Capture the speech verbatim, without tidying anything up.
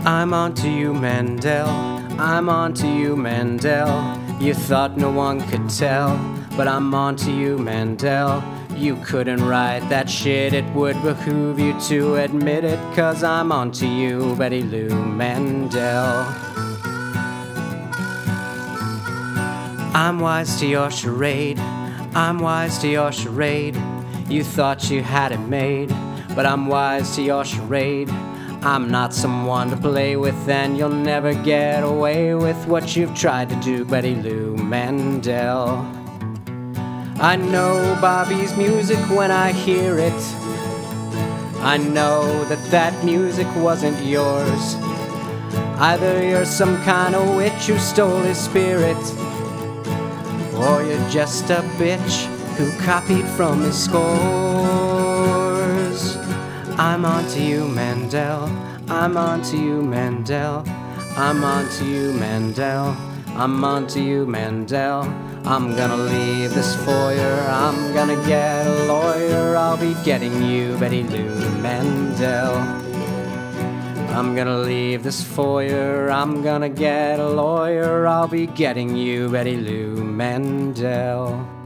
I'm on to you, Mandel. I'm on to you, Mandel. You thought no one could tell, but I'm on to you, Mandel. You couldn't write that shit, it would behoove you to admit it, 'cause I'm on to you, Betty Lou Mandel. I'm wise to your charade, I'm wise to your charade. You thought you had it made, but I'm wise to your charade. I'm not someone to play with, and you'll never get away with what you've tried to do, Betty Lou Mandel. I know Bobby's music when I hear it. I know that that music wasn't yours. Either you're some kind of witch who stole his spirit, or you're just a bitch who copied from his scores. I'm on to you, Mandel. I'm on to you, Mandel. I'm on to you, Mandel. I'm on to you, Mandel. I'm gonna leave this foyer, I'm gonna get a lawyer. I'll be getting you, Betty Lou Mandel. I'm gonna leave this foyer, I'm gonna get a lawyer. I'll be getting you, Betty Lou Mandel.